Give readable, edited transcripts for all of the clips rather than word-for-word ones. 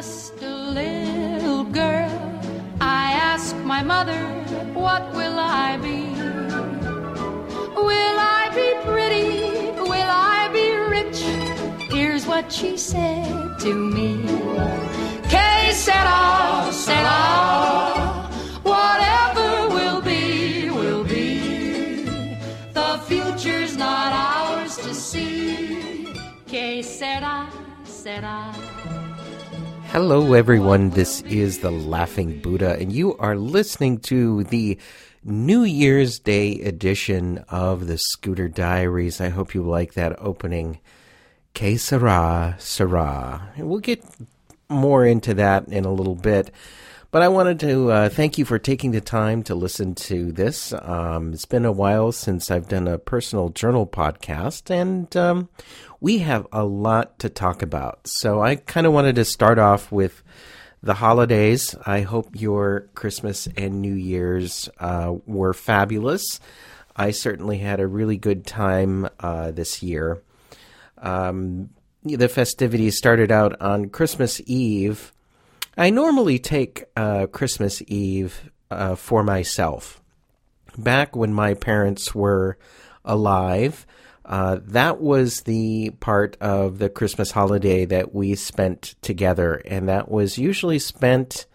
just a little girl, I ask my mother, what will I be? Will I be pretty? Will I be rich? Here's what she said to me. Que sera, sera, whatever will be, will be. The future's not ours to see. Que sera, sera. Hello, everyone. This is the Laughing Buddha, and you are listening to the New Year's Day edition of the Scooter Diaries. I hope you like that opening. Que sera, sera. And we'll get more into that in a little bit. But I wanted to thank you for taking the time to listen to this. It's been a while since I've done a personal journal podcast, and we have a lot to talk about. So I kind of wanted to start off with the holidays. I hope your Christmas and New Year's were fabulous. I certainly had a really good time this year. The festivities started out on Christmas Eve. I normally take Christmas Eve for myself. Back when my parents were alive, that was the part of the Christmas holiday that we spent together, and that was usually spent,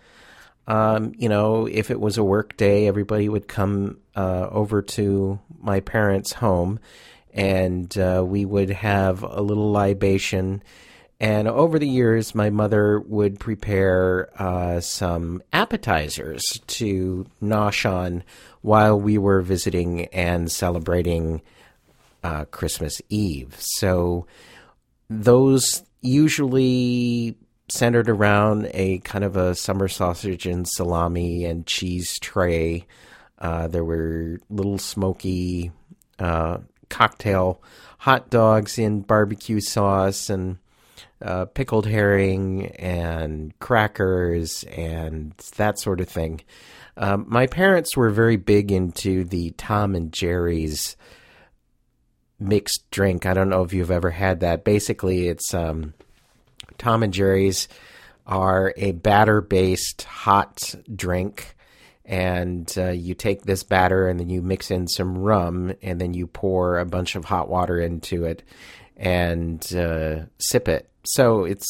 if it was a work day, everybody would come over to my parents' home, and we would have a little libation. And over the years, my mother would prepare some appetizers to nosh on while we were visiting and celebrating Christmas Eve. So those usually centered around a kind of a summer sausage and salami and cheese tray. There were little smoky cocktail hot dogs in barbecue sauce and pickled herring and crackers and that sort of thing. My parents were very big into the Tom and Jerry's mixed drink. I don't know if you've ever had that. Basically, it's Tom and Jerry's are a batter-based hot drink, and you take this batter and then you mix in some rum, and then you pour a bunch of hot water into it and sip it. So it's,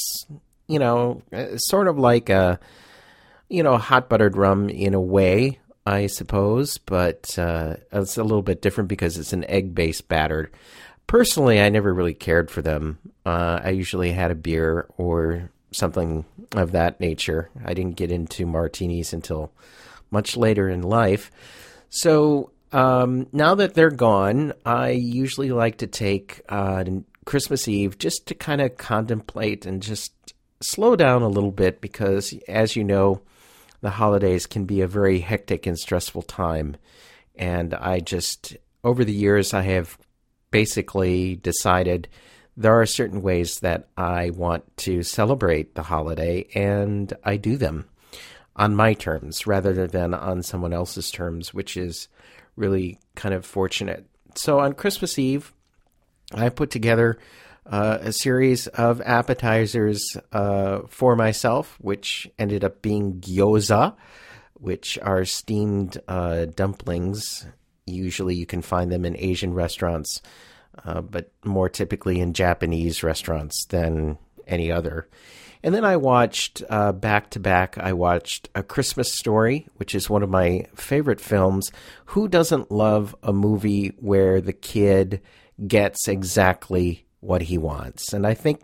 sort of like a, hot buttered rum in a way, I suppose, but it's a little bit different because it's an egg-based batter. Personally, I never really cared for them. I usually had a beer or something of that nature. I didn't get into martinis until much later in life. So now that they're gone, I usually like to take Christmas Eve just to kind of contemplate and just slow down a little bit because, as you know, the holidays can be a very hectic and stressful time. And over the years, I have basically decided there are certain ways that I want to celebrate the holiday, and I do them on my terms rather than on someone else's terms, which is really kind of fortunate. So on Christmas Eve, I put together a series of appetizers for myself, which ended up being gyoza, which are steamed dumplings. Usually you can find them in Asian restaurants, but more typically in Japanese restaurants than any other. And then I watched, back-to-back, I watched A Christmas Story, which is one of my favorite films. Who doesn't love a movie where the kid gets exactly what he wants? And I think,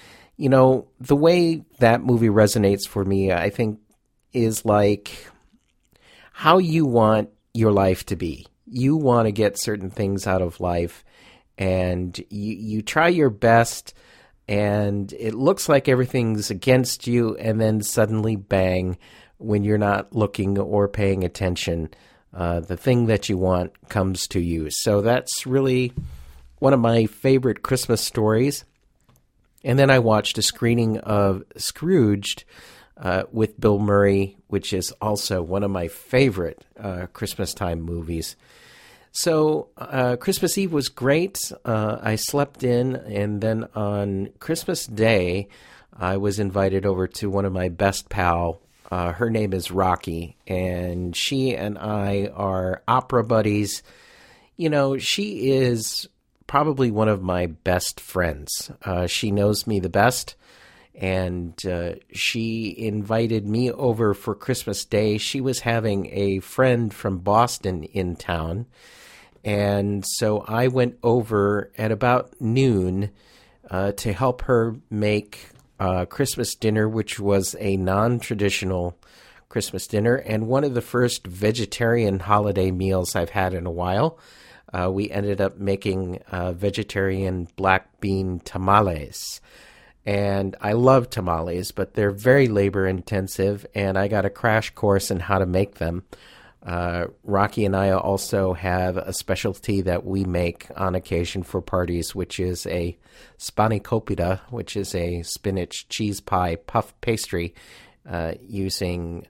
the way that movie resonates for me, I think, is like how you want your life to be. You want to get certain things out of life, and you try your best, and it looks like everything's against you, and then suddenly, bang, when you're not looking or paying attention, the thing that you want comes to you. So that's really one of my favorite Christmas stories. And then I watched a screening of Scrooged with Bill Murray, which is also one of my favorite Christmas time movies. So Christmas Eve was great. I slept in, and then on Christmas Day, I was invited over to one of my best pal. Her name is Rocky, and she and I are opera buddies. You know, she is probably one of my best friends. She knows me the best, and she invited me over for Christmas Day. She was having a friend from Boston in town, and so I went over at about noon to help her make Christmas dinner, which was a non-traditional Christmas dinner and one of the first vegetarian holiday meals I've had in a while. We ended up making vegetarian black bean tamales. And I love tamales, but they're very labor intensive, and I got a crash course in how to make them. Rocky and I also have a specialty that we make on occasion for parties, which is a spanakopita, which is a spinach cheese pie puff pastry using,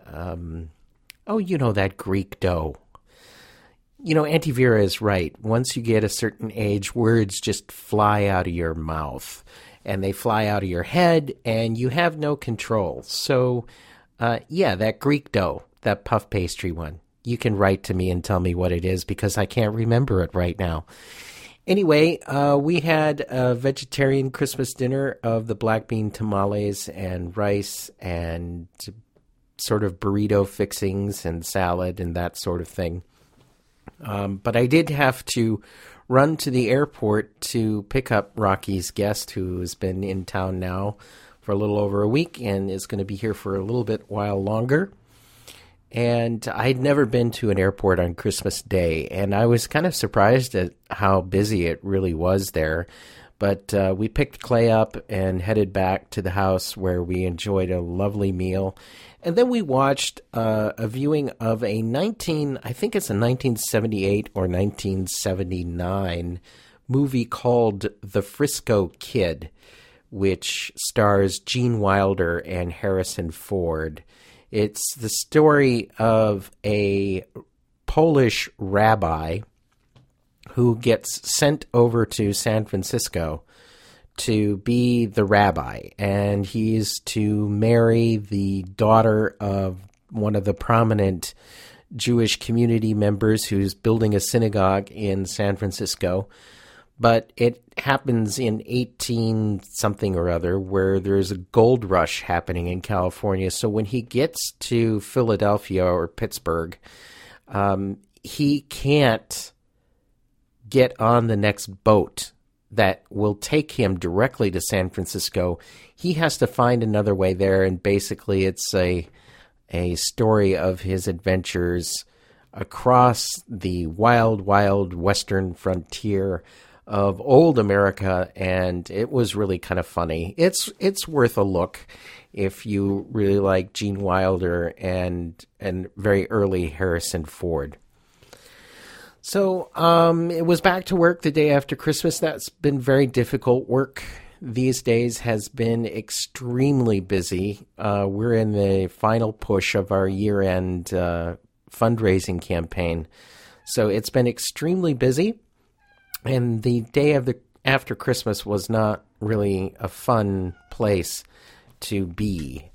that Greek dough. You know, Auntie Vera is right. Once you get a certain age, words just fly out of your mouth, and they fly out of your head, and you have no control. So, that Greek dough, that puff pastry one. You can write to me and tell me what it is because I can't remember it right now. Anyway, we had a vegetarian Christmas dinner of the black bean tamales and rice and sort of burrito fixings and salad and that sort of thing. But I did have to run to the airport to pick up Rocky's guest, who has been in town now for a little over a week and is going to be here for a little bit while longer. And I'd never been to an airport on Christmas Day, and I was kind of surprised at how busy it really was there. But we picked Clay up and headed back to the house where we enjoyed a lovely meal. And then we watched a viewing of I think it's a 1978 or 1979 movie called The Frisco Kid, which stars Gene Wilder and Harrison Ford. It's the story of a Polish rabbi who gets sent over to San Francisco to be the rabbi, and he's to marry the daughter of one of the prominent Jewish community members who's building a synagogue in San Francisco. But it happens in 18-something or other where there's a gold rush happening in California. So when he gets to Philadelphia or Pittsburgh, he can't get on the next boat that will take him directly to San Francisco. He has to find another way there, and basically it's a story of his adventures across the wild, wild western frontier of old America, and it was really kind of funny. It's worth a look if you really like Gene Wilder and very early Harrison Ford. So it was back to work the day after Christmas. That's been very difficult. Work these days has been extremely busy. We're in the final push of our year-end fundraising campaign. So it's been extremely busy. And the day after Christmas was not really a fun place to be.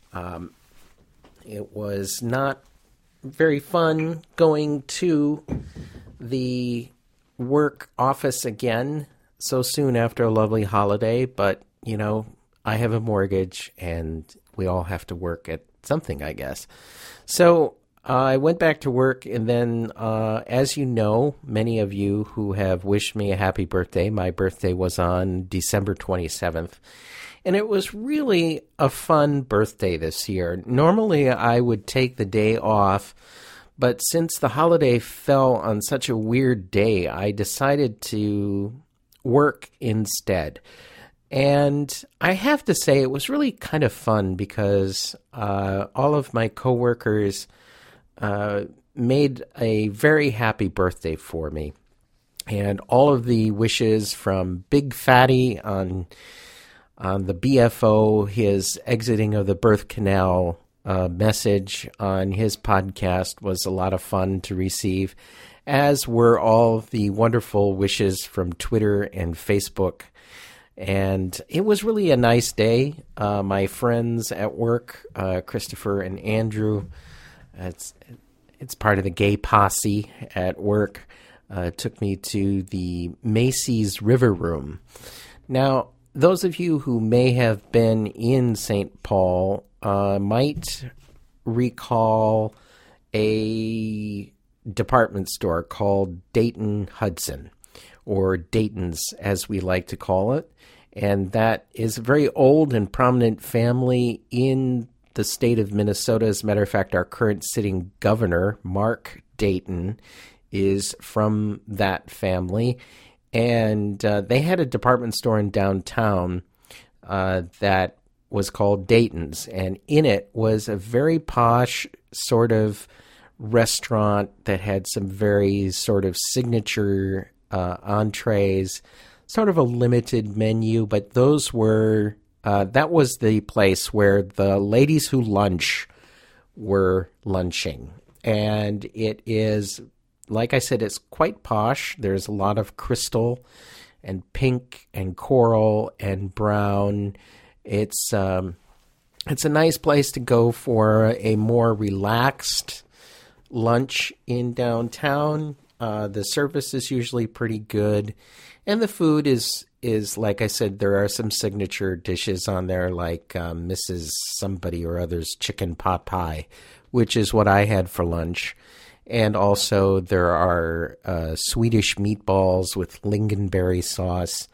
It was not very fun going to the work office again so soon after a lovely holiday. But, you know, I have a mortgage and we all have to work at something, I guess. So I went back to work, and then, as you know, many of you who have wished me a happy birthday, my birthday was on December 27th, and it was really a fun birthday this year. Normally, I would take the day off, but since the holiday fell on such a weird day, I decided to work instead. And I have to say, it was really kind of fun because all of my coworkers made a very happy birthday for me. And all of the wishes from Big Fatty on the BFO, his exiting of the birth canal message on his podcast was a lot of fun to receive, as were all the wonderful wishes from Twitter and Facebook. And it was really a nice day. My friends at work, Christopher and Andrew, it's part of the gay posse at work, took me to the Macy's River Room. Now, those of you who may have been in St. Paul might recall a department store called Dayton Hudson, or Dayton's as we like to call it. And that is a very old and prominent family in the state of Minnesota. As a matter of fact, our current sitting governor, Mark Dayton, is from that family. And they had a department store in downtown that was called Dayton's. And in it was a very posh sort of restaurant that had some very sort of signature entrees, sort of a limited menu. But those were, that was the place where the ladies who lunch were lunching. And it is, like I said, it's quite posh. There's a lot of crystal and pink and coral and brown. It's a nice place to go for a more relaxed lunch in downtown. The service is usually pretty good. And the food is like I said, there are some signature dishes on there like Mrs. Somebody or other's chicken pot pie, which is what I had for lunch. And also there are Swedish meatballs with lingonberry sauce.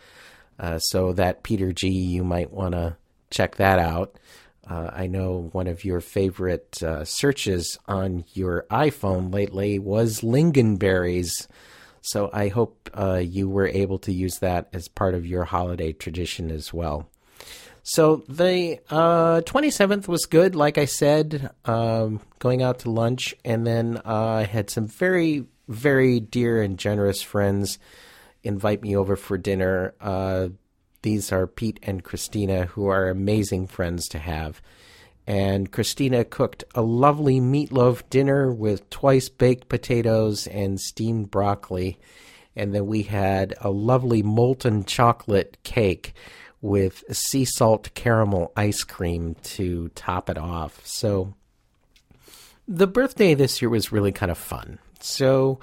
So that Peter G., you might want to check that out. I know one of your favorite searches on your iPhone lately was lingonberries. So I hope you were able to use that as part of your holiday tradition as well. So the 27th was good, like I said, going out to lunch. And then I had some very, very dear and generous friends invite me over for dinner. These are Pete and Christina, who are amazing friends to have. And Christina cooked a lovely meatloaf dinner with twice baked potatoes and steamed broccoli. And then we had a lovely molten chocolate cake with sea salt caramel ice cream to top it off. So the birthday this year was really kind of fun. So,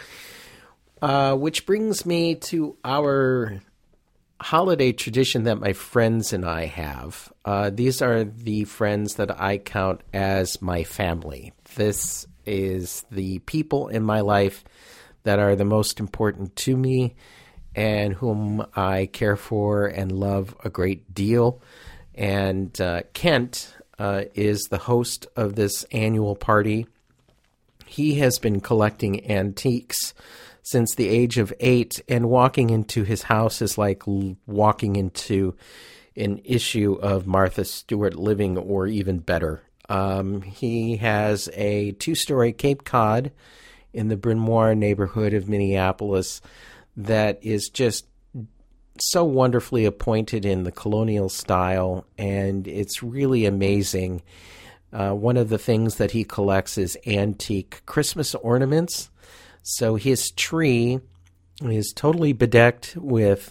which brings me to our holiday tradition that my friends and I have. These are the friends that I count as my family. This is the people in my life that are the most important to me and whom I care for and love a great deal. And Kent is the host of this annual party. He has been collecting antiques since the age of 8, and walking into his house is like walking into an issue of Martha Stewart Living, or even better. He has a 2-story Cape Cod in the Bryn Mawr neighborhood of Minneapolis that is just so wonderfully appointed in the colonial style, and it's really amazing. One of the things that he collects is antique Christmas ornaments. So his tree is totally bedecked with,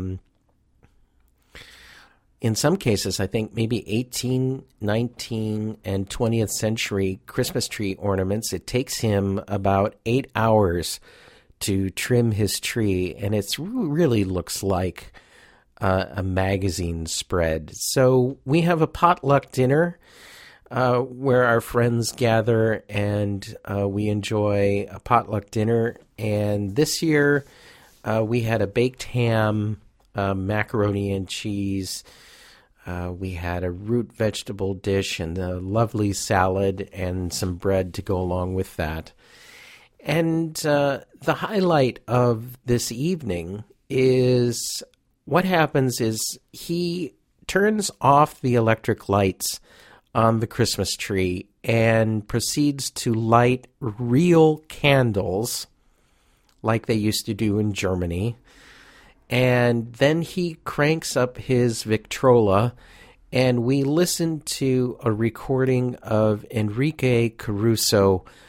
in some cases, I think maybe 18, 19, and 20th century Christmas tree ornaments. It takes him about 8 hours to trim his tree, and it really looks like a magazine spread. So we have a potluck dinner where our friends gather and we enjoy a potluck dinner. And this year we had a baked ham, macaroni and cheese. We had a root vegetable dish and a lovely salad and some bread to go along with that. And the highlight of this evening is what happens is he turns off the electric lights on the Christmas tree and proceeds to light real candles like they used to do in Germany. And then he cranks up his Victrola, and we listen to a recording of Enrique Caruso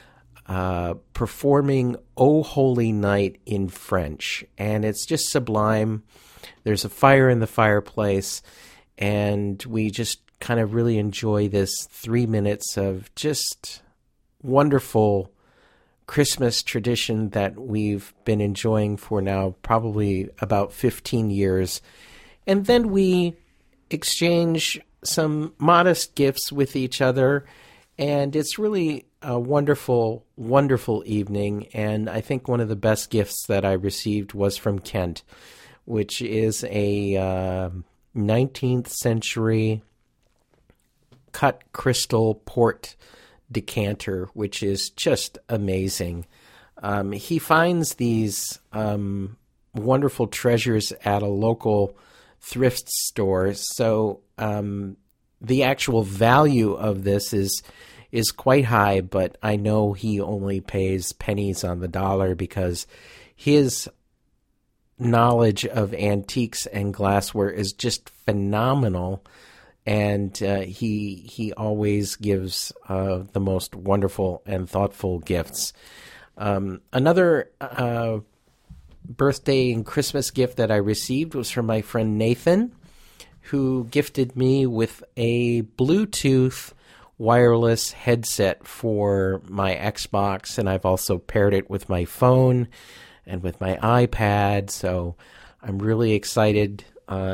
performing "O Holy Night" in French, and it's just sublime. There's a fire in the fireplace, and we just kind of really enjoy this 3 minutes of just wonderful Christmas tradition that we've been enjoying for now probably about 15 years. And then we exchange some modest gifts with each other, and it's really a wonderful, wonderful evening. And I think one of the best gifts that I received was from Kent, which is a 19th century cut crystal port decanter, which is just amazing. He finds these wonderful treasures at a local thrift store, so the actual value of this is quite high, but I know he only pays pennies on the dollar because his knowledge of antiques and glassware is just phenomenal. And he always gives the most wonderful and thoughtful gifts. Another birthday and Christmas gift that I received was from my friend Nathan, who gifted me with a Bluetooth wireless headset for my Xbox, and I've also paired it with my phone and with my iPad. So I'm really excited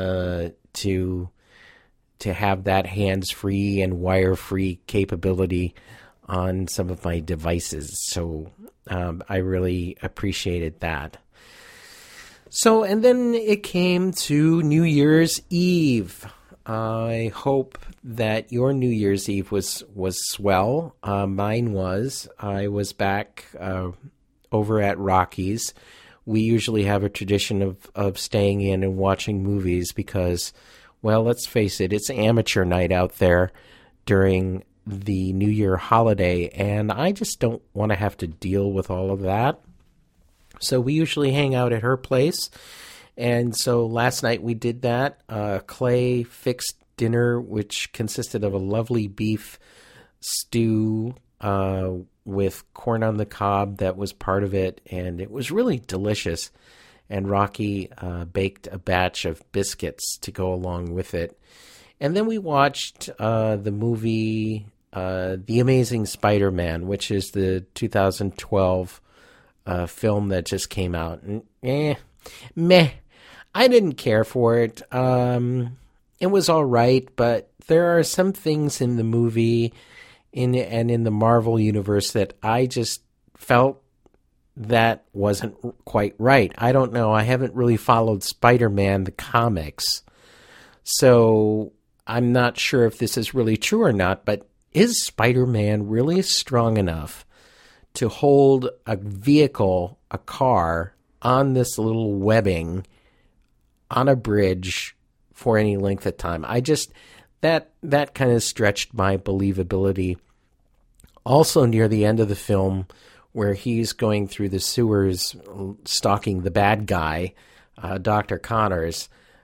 to have that hands-free and wire-free capability on some of my devices. So I really appreciated that. So, and then it came to New Year's Eve. I hope that your New Year's Eve was swell. Mine was. I was back over at Rocky's. We usually have a tradition of staying in and watching movies because, well, let's face it, it's amateur night out there during the New Year holiday, and I just don't want to have to deal with all of that. So we usually hang out at her place, and so last night we did that. Clay fixed dinner, which consisted of a lovely beef stew with corn on the cob that was part of it, and it was really delicious. And Rocky baked a batch of biscuits to go along with it. And then we watched the movie The Amazing Spider-Man, which is the 2012 film that just came out. And, meh. I didn't care for it. It was all right, but there are some things in the movie and in the Marvel universe that I just felt that wasn't quite right. I don't know. I haven't really followed Spider-Man, the comics. So I'm not sure if this is really true or not, but is Spider-Man really strong enough to hold a vehicle, a car, on this little webbing on a bridge for any length of time? I just, that kind of stretched my believability. Also near the end of the film, where he's going through the sewers stalking the bad guy, Dr. Connors,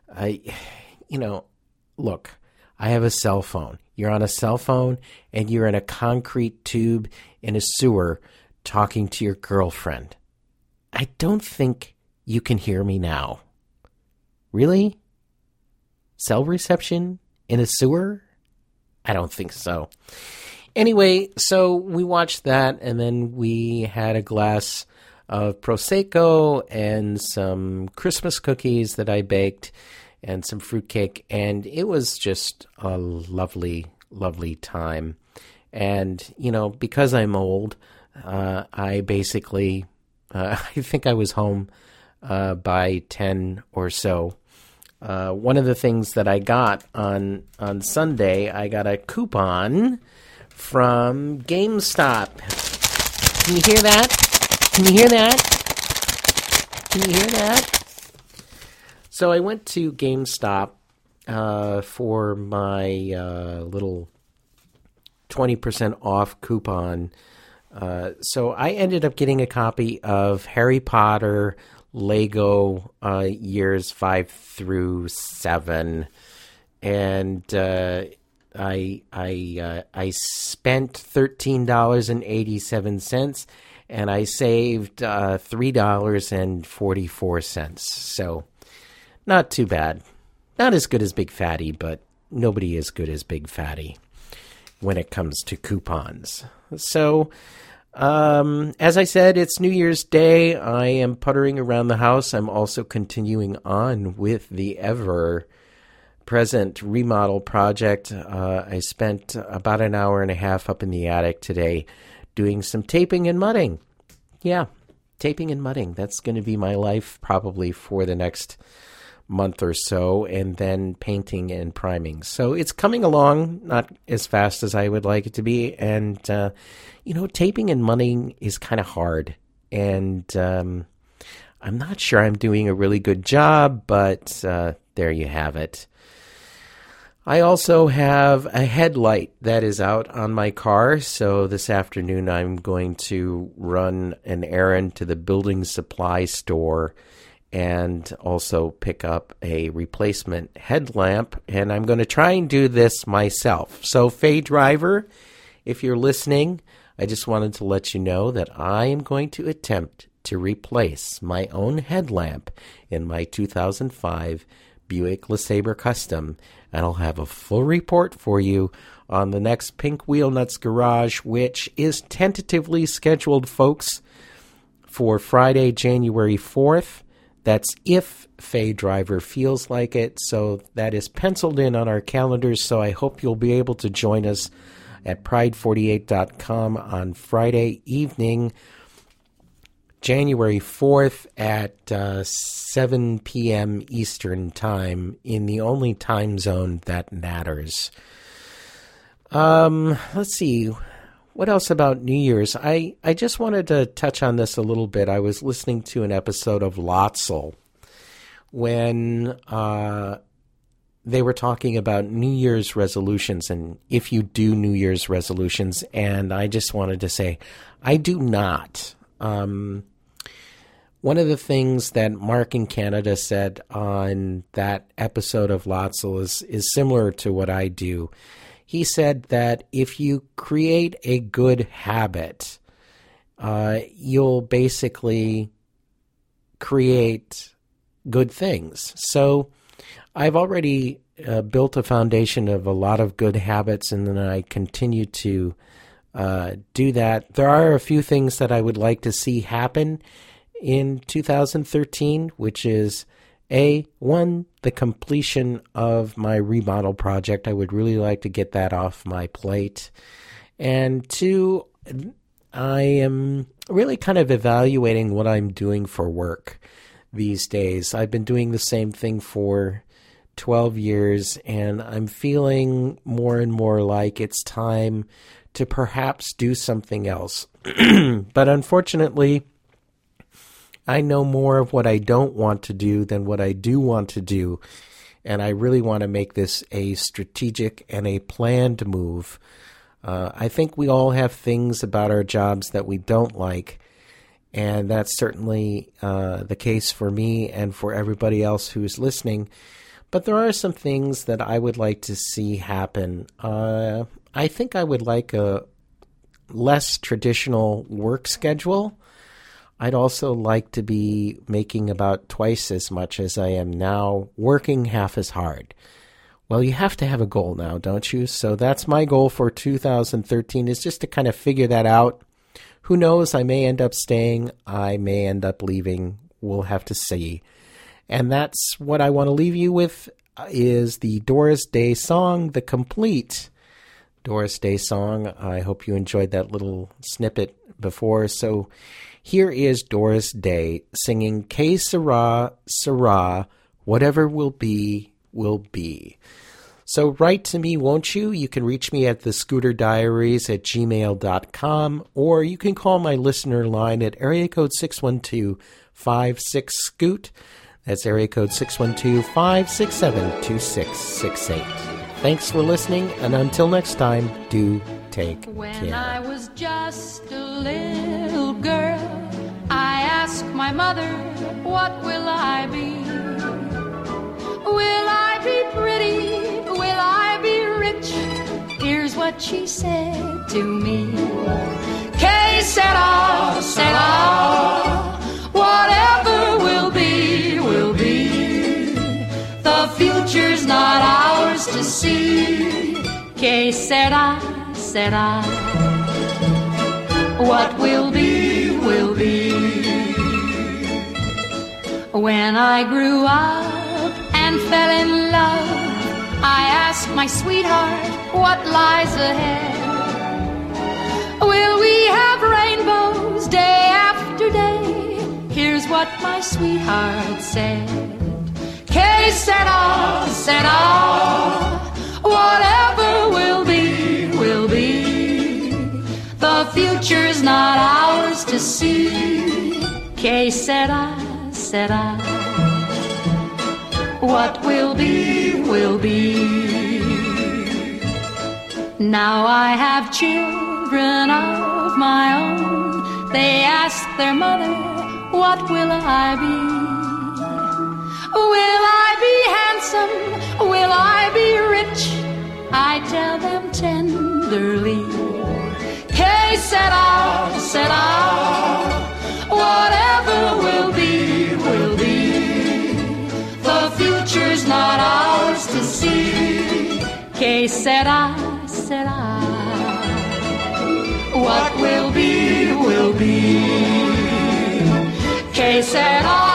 look, I have a cell phone. You're on a cell phone, and you're in a concrete tube in a sewer talking to your girlfriend. I don't think you can hear me now. Really? Cell reception in a sewer? I don't think so. Anyway, so we watched that, and then we had a glass of Prosecco and some Christmas cookies that I baked and some fruitcake, and it was just a lovely, lovely time. And, because I'm old, I basically, I think I was home by 10 or so. One of the things that I got on Sunday, I got a coupon from GameStop. Can you hear that? Can you hear that? Can you hear that? So I went to GameStop for my little 20% off coupon. So I ended up getting a copy of Harry Potter Lego years 5 through 7. And I spent $13.87, and I saved $3.44. So not too bad. Not as good as Big Fatty, but nobody as good as Big Fatty when it comes to coupons. So, as I said, it's New Year's Day. I am puttering around the house. I'm also continuing on with the ever-present remodel project. I spent about an hour and a half up in the attic today doing some taping and mudding. Yeah, taping and mudding. That's going to be my life probably for the next month or so, and then painting and priming. So it's coming along, not as fast as I would like it to be. And, taping and mudding is kind of hard. And I'm not sure I'm doing a really good job, but there you have it. I also have a headlight that is out on my car. So this afternoon I'm going to run an errand to the building supply store and also pick up a replacement headlamp, and I'm going to try and do this myself. So, Faye Driver, if you're listening, I just wanted to let you know that I am going to attempt to replace my own headlamp in my 2005 Buick LeSabre Custom, and I'll have a full report for you on the next Pink Wheel Nuts Garage, which is tentatively scheduled, folks, for Friday, January 4th. That's if Faye Driver feels like it. So that is penciled in on our calendars. So I hope you'll be able to join us at pride48.com on Friday evening, January 4th at 7 p.m. Eastern Time in the only time zone that matters. Let's see. What else about New Year's? I just wanted to touch on this a little bit. I was listening to an episode of Lotzel when they were talking about New Year's resolutions and if you do New Year's resolutions, and I just wanted to say I do not. One of the things that Mark in Canada said on that episode of Lotzel is similar to what I do. He said that if you create a good habit, you'll basically create good things. So I've already built a foundation of a lot of good habits, and then I continue to do that. There are a few things that I would like to see happen in 2013, which is one, the completion of my remodel project. I would really like to get that off my plate. And two, I am really kind of evaluating what I'm doing for work these days. I've been doing the same thing for 12 years, and I'm feeling more and more like it's time to perhaps do something else. But unfortunately, I know more of what I don't want to do than what I do want to do, and I really want to make this a strategic and a planned move. I think we all have things about our jobs that we don't like, and that's certainly the case for me and for everybody else who's listening. But there are some things that I would like to see happen. I think I would like a less traditional work schedule. I'd also like to be making about twice as much as I am now, working half as hard. Well, you have to have a goal now, don't you? So that's my goal for 2013, is just to kind of figure that out. Who knows? I may end up staying. I may end up leaving. We'll have to see. And that's what I want to leave you with, is the Doris Day song, the complete Doris Day song. I hope you enjoyed that little snippet before. So here is Doris Day singing Que Sera, Sera, Whatever Will Be, Will Be. So write to me, won't you? You can reach me at thescooterdiaries@gmail.com, or you can call my listener line at area code 612-56-SCOOT. That's area code 612-567-2668. Thanks for listening, and until next time, do take care. When I was just a little girl, I asked my mother, what will I be? Will I be pretty? Will I be rich? what she said to me. Que sera, sera, whatever will be, will be. The future's not ours to see. Que sera, sera, what will be, will be. When I grew up and fell in love, I asked my sweetheart what lies ahead. Will we have rainbows day after day? Here's what my sweetheart said. Que sera, sera, whatever will be, will be. The future's not ours to see. Que sera, sera, what will be, will be. Now I have children of my own. They ask their mother, what will I be? Will I be handsome? Will I be rich? I tell them tenderly. Que sera, sera, whatever will be, will be. The future's not ours to see. Que sera, sera, what will be, will be. Que sera.